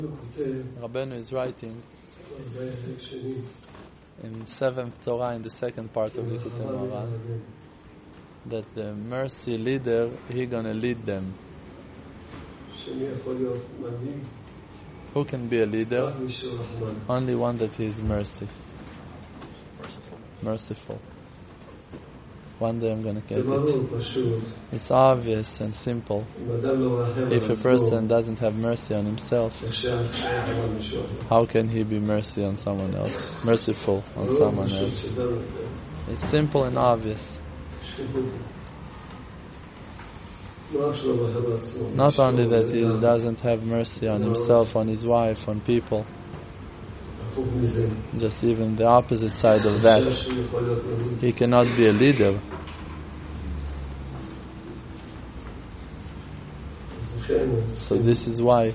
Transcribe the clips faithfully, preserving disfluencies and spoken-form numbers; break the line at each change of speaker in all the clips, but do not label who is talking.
Rabbeinu is writing in seventh Torah, in the second part of Likutei Moharan, that the mercy leader, he gonna lead them. Who can be a leader? Only one that is mercy. Merciful. Merciful. One day I'm gonna get it. It's obvious and simple. If a person doesn't have mercy on himself, how can he be mercy on someone else? Merciful on someone else? It's simple and obvious. Not only that he doesn't have mercy on himself, on his wife, on people, just even the opposite side of that, he cannot be a leader. So this is why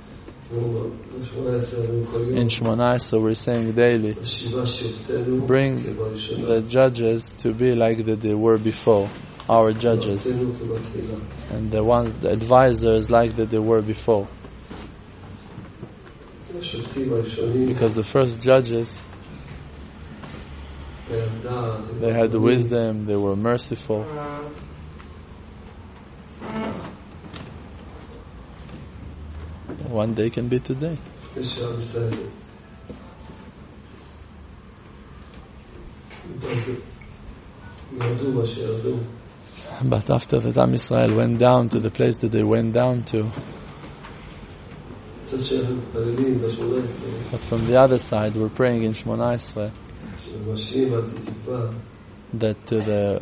in Shemona Esrei we're saying daily, bring the judges to be like that they were before, our judges, and the ones, the advisors, like that they were before. Because the first judges, they had wisdom, they were merciful. One day can be today. But after that, Am Yisrael went down to the place that they went down to. But from the other side, we're praying in Shemona Esrei that to the,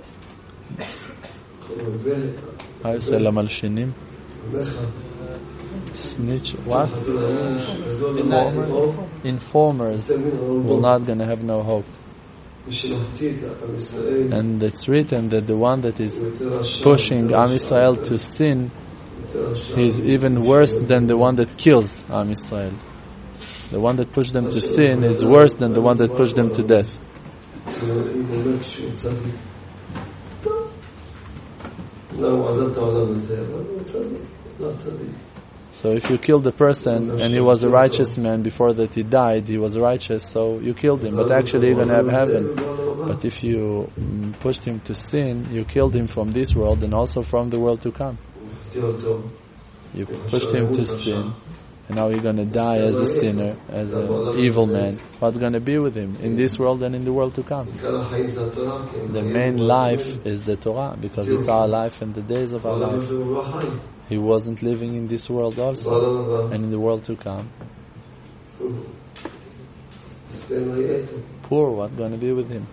how you say, Lamalshinim? Snitch, what? Informers, informers will not gonna have no hope. And it's written that the one that is pushing Am Yisrael to sin is even worse than the one that kills Am Yisrael. The one that pushed them to sin is worse than the one that pushed them to death. So if you killed a person and he was a righteous man before that he died, he was righteous, so you killed him, but actually you're going to have heaven. But if you mm, pushed him to sin, you killed him from this world and also from the world to come. You pushed him to sin, and now you're going to die as a sinner, as an evil man. What's going to be with him in this world and in the world to come? The main life is the Torah, because it's our life and the days of our life. He wasn't living in this world also, and in the world to come. Poor, what's going to be with him?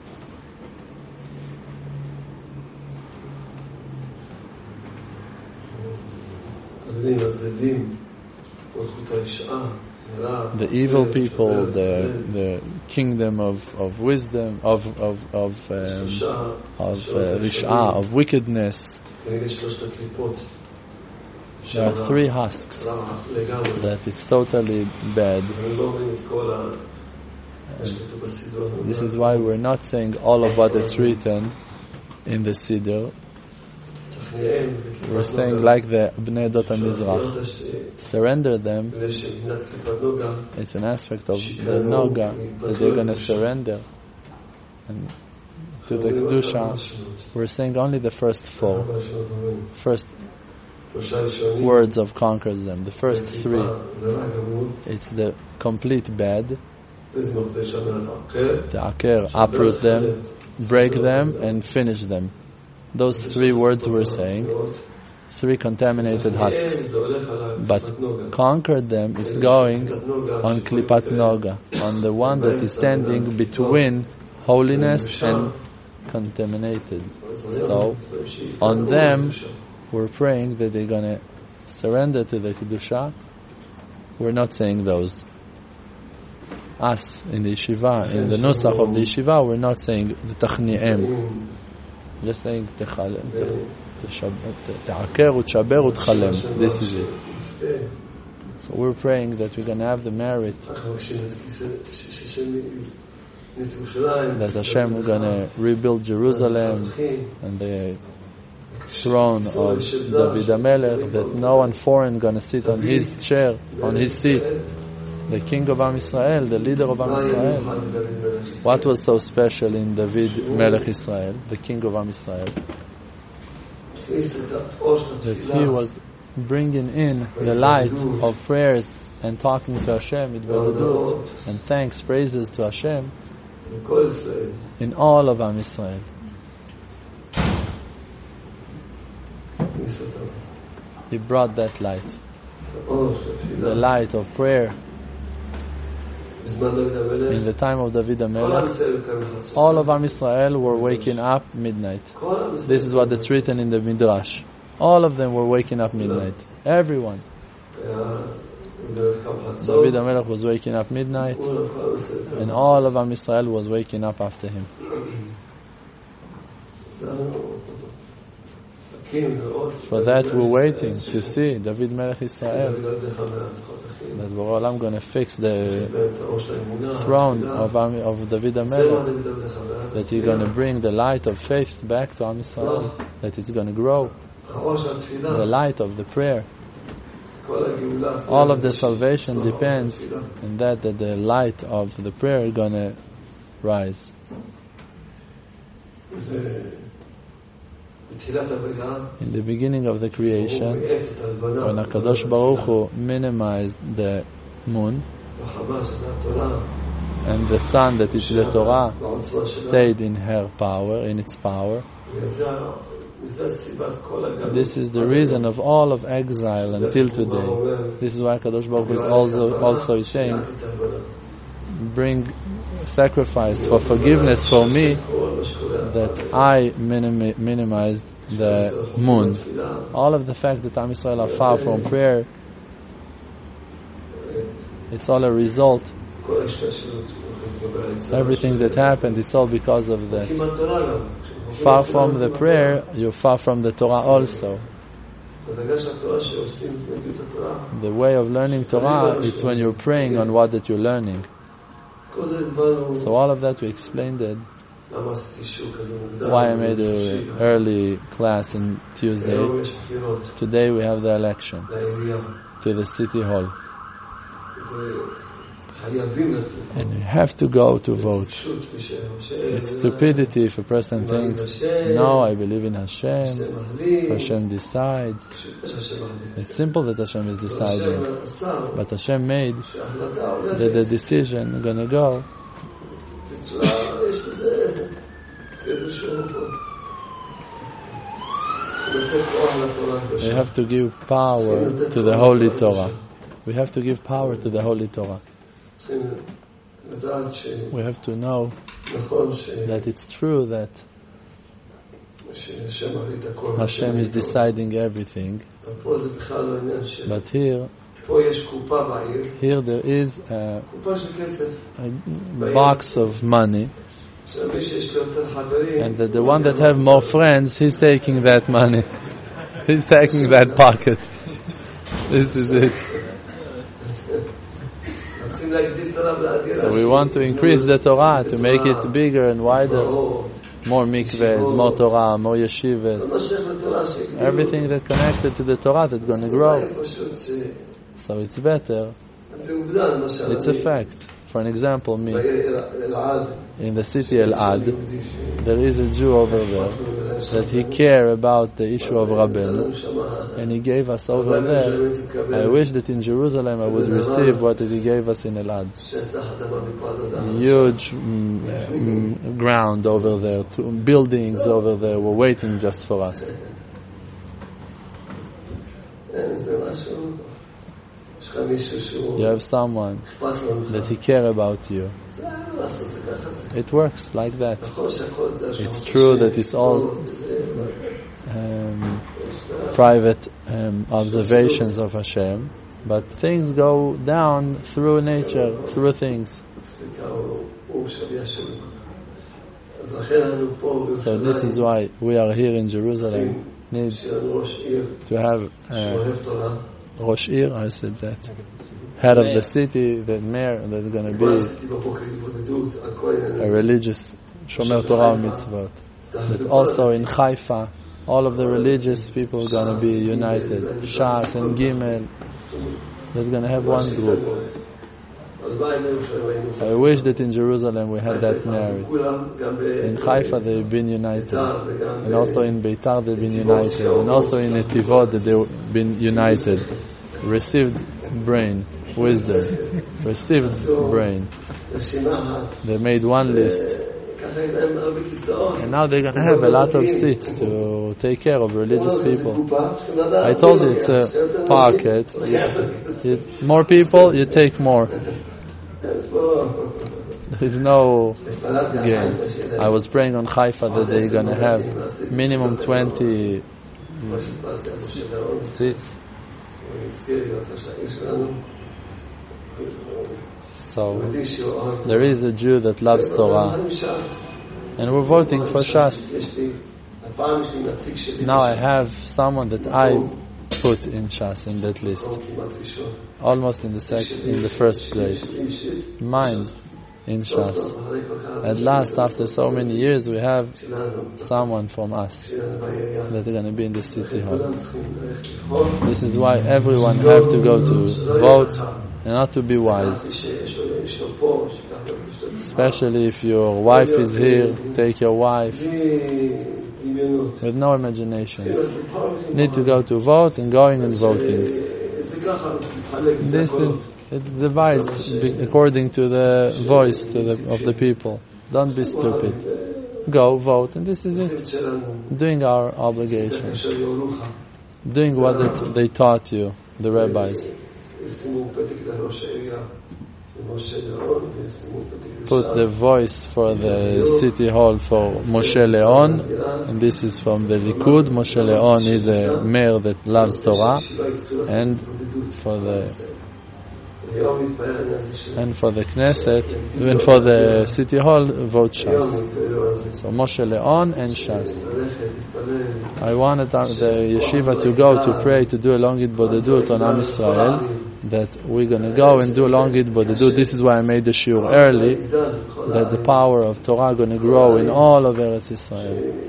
The evil people, the the kingdom of, of wisdom, of of of um, of uh, Rish'ah, of wickedness. There are three husks that it's totally bad. And this is why we're not saying all of what is written in the Siddur. We're saying like the Bnei Dot HaMizrach. Surrender them. It's an aspect of the Noga that they're going to surrender. And to the Kedusha, we're saying only the first four. First words of conquers them. The first three, it's the complete bad. Ta'aker, uproot them, break them, and finish them. Those three words we're saying, three contaminated husks. But conquer them is going on Klipat Noga, on the one that is standing between holiness and contaminated. So, on them, we're praying that they're going to surrender to the Kedusha. We're not saying those. Us, in the yeshiva, in the nusach of the yeshiva, we're not saying the Tachni'em. Just saying Ta'aker u'T'shaber u'Tchalem. This is it. So we're praying that we're going to have the merit that Hashem is going to rebuild Jerusalem, and the throne of David HaMelech, that no one foreign gonna sit on his chair, on his seat. The king of Am Yisrael, the leader of Am Yisrael. What was so special in David Melech Israel, the king of Am Yisrael? That he was bringing in the light of prayers and talking to Hashem, Idvedut, and thanks, praises to Hashem in all of Am Yisrael. He brought that light, the light of prayer. In the time of David HaMelech, all of Am Yisrael were waking up midnight. This is what it's written in the Midrash. All of them were waking up midnight. Everyone. David HaMelech was waking up midnight, and all of Am Yisrael was waking up after him. For that we're waiting to see David Melech Israel, that we're all going to fix the throne of, Am, of David HaMelech, that he's going to bring the light of faith back to Am Yisrael, that it's going to grow, the light of the prayer. All of the salvation depends on that, that the light of the prayer is going to rise. In the beginning of the creation, when HaKadosh Baruch Hu minimized the moon, and the sun, that is the Torah, stayed in her power, in its power, this is the reason of all of exile until today. This is why HaKadosh Baruch Hu is also, also saying, bring sacrifice for forgiveness for me, that I minim- minimized the moon. All of the fact that Am Yisrael are far from prayer, it's all a result. Everything that happened, it's all because of that. Far from the prayer, you're far from the Torah also. The way of learning Torah, it's when you're praying on what that you're learning. So all of that we explained it. Why I made an early class on Tuesday. Today we have the election to the city hall. And you have to go to vote. It's stupidity if a person thinks, no, I believe in Hashem, Hashem decides. It's simple that Hashem is deciding. But Hashem made that the decision is going to go. We have to give power to the Holy Torah. We have to give power to the Holy Torah. We have to know that it's true that Hashem is deciding everything. But here, here there is a, a box of money, and that the one that have more friends, he's taking that money. He's taking that pocket. This is it. So we want to increase the Torah, to make it bigger and wider. More mikvehs, more Torah, more yeshivas. Everything that's connected to the Torah that's going to grow. So it's better. It's a fact. For an example, me, in the city Elad, there is a Jew over there that he cared about the issue of Rabbeinu, and he gave us over there. I wish that in Jerusalem I would receive what he gave us in Elad. Huge mm, mm, ground over there, two buildings over there were waiting just for us. You have someone that he cares about you. It works like that. It's true that it's all um, private um, observations of Hashem, but things go down through nature, through things. So this is why we are here in Jerusalem. Need to have uh, Rosh Ir, I said that. Head of the city, the mayor, that's going to be a religious Shomer Torah mitzvot. But also in Haifa, all of the religious people are going to be united. Shas and Gimel, they're going to have one group. I wish that in Jerusalem we had that merit. In Haifa they've been united, and also in Beitar they've been united, and also in Netivot they've been united. Received brain, wisdom, received brain. They made one list. And now they're going to have a lot of seats to take care of religious people. I told you it's a pocket. You, you, more people, you take more. There is no games. I was praying on Haifa that they're going to have minimum twenty seats. So there is a Jew that loves Torah, and we're voting for Shas. Now I have someone that I put in Shas in that list, almost in the sec- in the first place. Mine in Shas. At last, after so many years, we have someone from us that are going to be in the city hall. This is why everyone have to go to vote and not to be wise. Especially if your wife is here, take your wife with no imaginations. Need to go to vote and going and voting. This is, it divides according to the voice to the, of the people. Don't be stupid. Go vote, and this is it. Doing our obligation. Doing what it, they taught you, the rabbis. Put the voice for the city hall for Moshe Leon, and this is from the Likud. Moshe Leon is a mayor that loves Torah, and for the and for the Knesset, and for the city hall, vote Shas. So Moshe Leon and Shas. I wanted the yeshiva to go to pray to do a long Hitbodedut on Am Yisrael. That we're going to go and do long Hitbodedut. This is why I made the shiur early, that the power of Torah going to grow in all of Eretz Israel.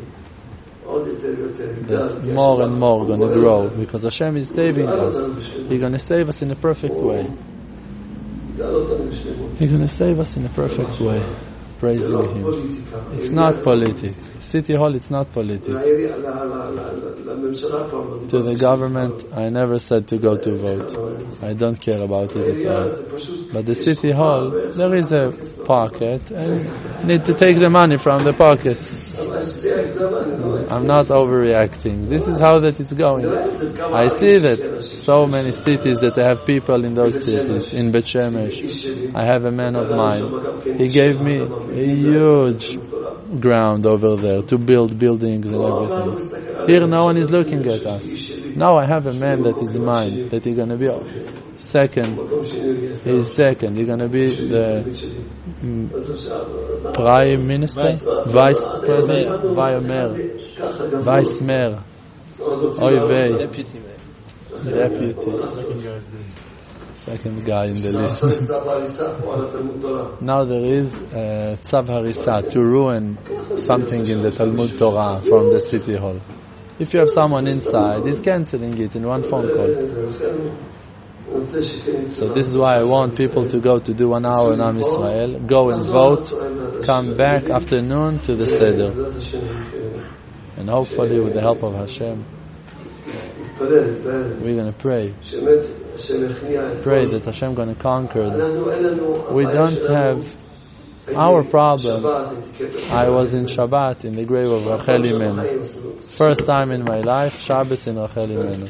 That more and more going to grow, because Hashem is saving us. He's going to save us in a perfect way. He's going to save us in a perfect way. Praising Him. It's not politic. City Hall, it's not politic. To the government, I never said to go to vote. I don't care about it at all. But the City Hall, there is a pocket, and need to take the money from the pocket. I'm not overreacting. This is how that it's going. I see that so many cities that have people in those cities. In Bet Shemesh, I have a man of mine. He gave me a huge ground over there to build buildings and everything. Here no one is looking at us. Now I have a man that is mine, that he's going to be second. He's second. He's going to be the mm, Prime Minister, Vice President, Vice Mayor, Vice Mayor, Oy vey, Deputy Mayor, Deputy. Second guy in the list. Now there is uh, Tzav Harisa to ruin something in the Talmud Torah from the city hall. If you have someone inside, he's cancelling it in one phone call. So this is why I want people to go to do one hour in Am Yisrael, go and vote, come back afternoon to the Seder. And hopefully with the help of Hashem, we're going to pray. Pray that Hashem going to conquer. We don't have our problem. I was in Shabbat in the grave of Rachel Imenu. First time in my life, Shabbos in Rachel Imenu.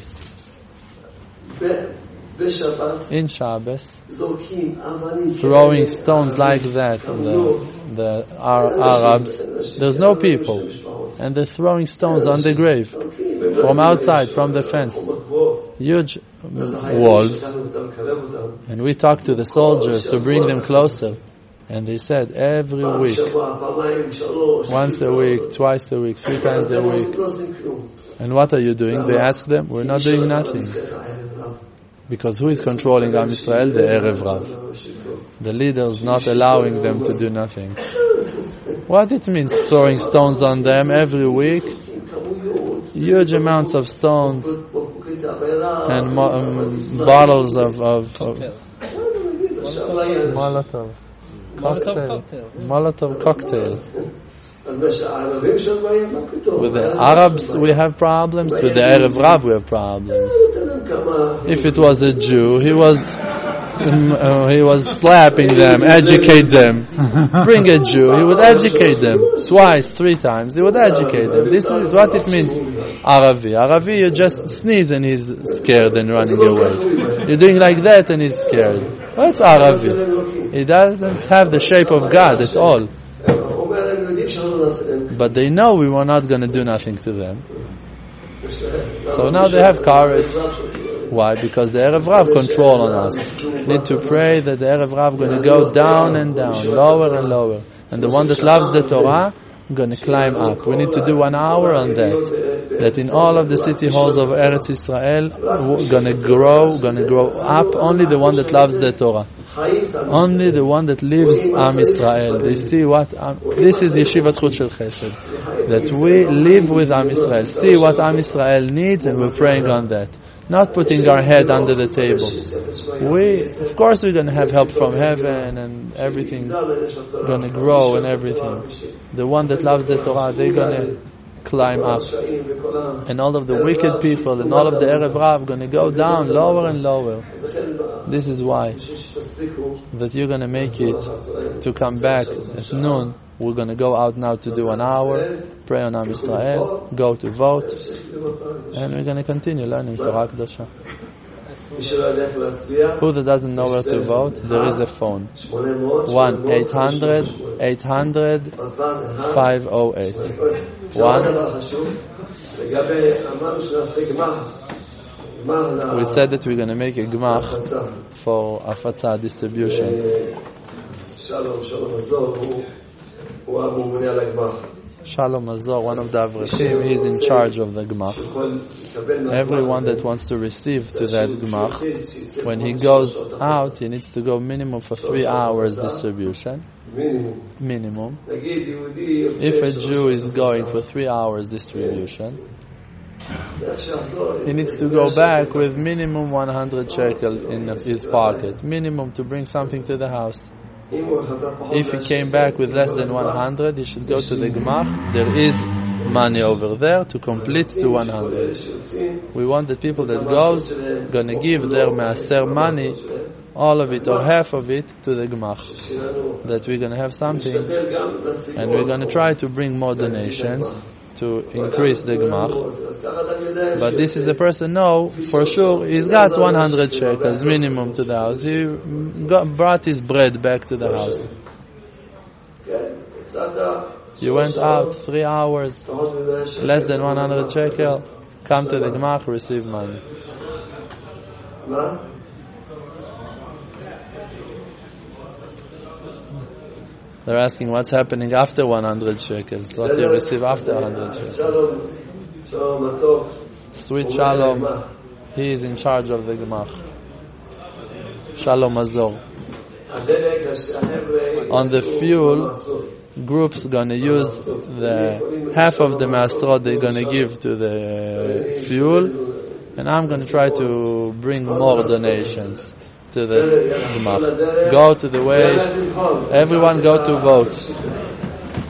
In Shabbos, throwing stones like that, the, the our Arabs, there's no people, and they're throwing stones on the grave from outside, from the fence, huge walls. And we talked to the soldiers to bring them closer, and they said every week, once a week, twice a week, three times a week. And what are you doing? They asked them. We're not doing nothing. Because who is controlling Am Yisrael? The Erev Rav. The leaders not allowing them to do nothing. What it means throwing stones on them every week? huge amounts of stones and mo- um, bottles of, of, of Molotov cocktail. Molotov cocktail. With the Arabs we have problems, with the Erev Rav we have problems. If it was a Jew, he was um, uh, he was slapping them, educate them. Bring a Jew, he would educate them. Twice, three times, he would educate them. This is what it means, Aravi. Aravi, you just sneeze and he's scared and running away. You're doing like that and he's scared. What's Aravi? He doesn't have the shape of God at all. But they know we were not going to do nothing to them. So now they have courage. Why? Because the Erev Rav control on us. Need to pray that the Erev Rav going to go down and down, lower and lower. And the one that loves the Torah going to climb up. We need to do one hour on that. That in all of the city halls of Eretz Israel, going to grow, going to grow up only the one that loves the Torah. Only the one that lives Am Israel. They see what um, this is Yeshivat Chut Shel Chesed. That we live with Am Israel. See what Am Israel needs, and we're praying on that. Not putting our head under the table. We, of course, we're going to have help from heaven and everything, going to grow and everything. The one that loves the Torah, they're going to climb up, and all of the wicked people and all of the Erev Rav going to go down lower and lower. This is why that you're going to make it to come back at noon. We're going to go out now to do an hour, pray on Am Yisrael, go to vote, and we're going to continue learning Torah Kedosha. Who that doesn't know where to vote, there is a phone. one eight hundred eight hundred five oh eight. one We said that we're going to make a Gmach for Afatza distribution. Shalom Azor, one of the Avreshim, he is in charge of the Gmach. Everyone that wants to receive to that Gmach, when he goes out, he needs to go minimum for three hours distribution. Minimum. If a Jew is going for three hours distribution, he needs to go back with minimum one hundred shekel in his pocket. Minimum to bring something to the house. If he came back with less than one hundred, he should go to the Gmach. There is money over there to complete to one hundred. We want the people that goes going to give their maaser money, all of it or half of it, to the Gmach. That we're going to have something, and we're going to try to bring more donations to increase the Gmach. But this is a person, no, for sure, he's got one hundred shekels minimum to the house. He got, brought his bread back to the house. You went out three hours, less than one hundred shekel, come to the Gmach, receive money. They're asking what's happening after one hundred shekels. What you receive after one hundred shekels. Sweet Shalom, he is in charge of the Gmach. Shalom Azor. On the fuel, groups gonna use the half of the masrot they're gonna give to the fuel, and I'm gonna try to bring more donations to the Gmach. Go to the way, everyone go to vote.